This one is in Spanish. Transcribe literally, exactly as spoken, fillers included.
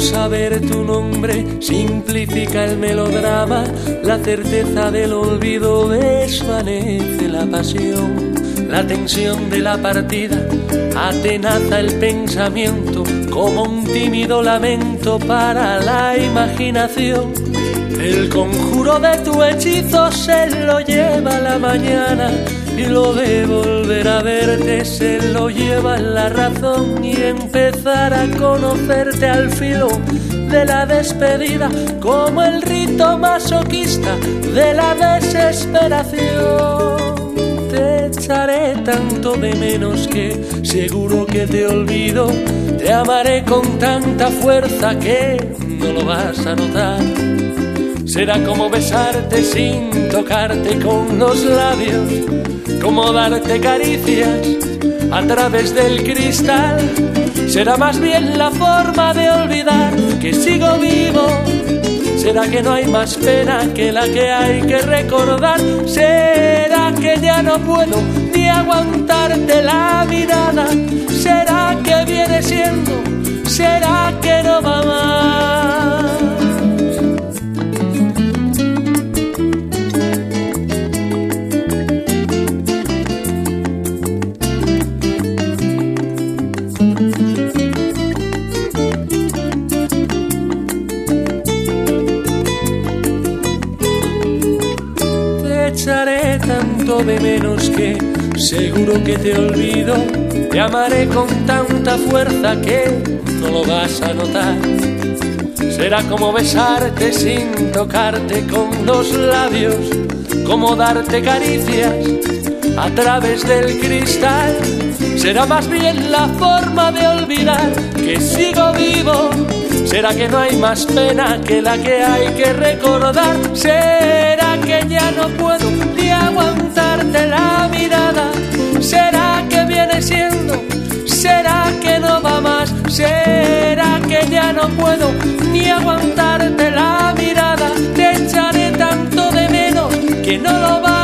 saber tu nombre simplifica el melodrama, la certeza del olvido desvanece la pasión. La tensión de la partida atenaza el pensamiento como un tímido lamento para la imaginación. El conjuro de tu hechizo se lo lleva la mañana y lo de volver a verte se lo lleva la razón y empezar a conocerte al filo de la despedida como el rito masoquista de la desesperación. Te echaré tanto de menos que seguro que te olvido. Te amaré con tanta fuerza que no lo vas a notar. Será como besarte sin tocarte con los labios, como darte caricias a través del cristal. Será más bien la forma de olvidar que sigo vivo. Será que no hay más pena que la que hay que recordar. Será que ya no puedo ni aguantarte la mirada. Será que viene siendo, será que no va más. Echaré tanto de menos que seguro que te olvido. Te amaré con tanta fuerza que no lo vas a notar. Será como besarte sin tocarte con los labios, como darte caricias a través del cristal. Será más bien la forma de olvidar que sigo vivo. Será que no hay más pena que la que hay que recordar. Será que ya no puedo ni aguantarte la mirada. Será que viene siendo, será que no va más. Será que ya no puedo ni aguantarte la mirada. Te echaré tanto de menos que no lo va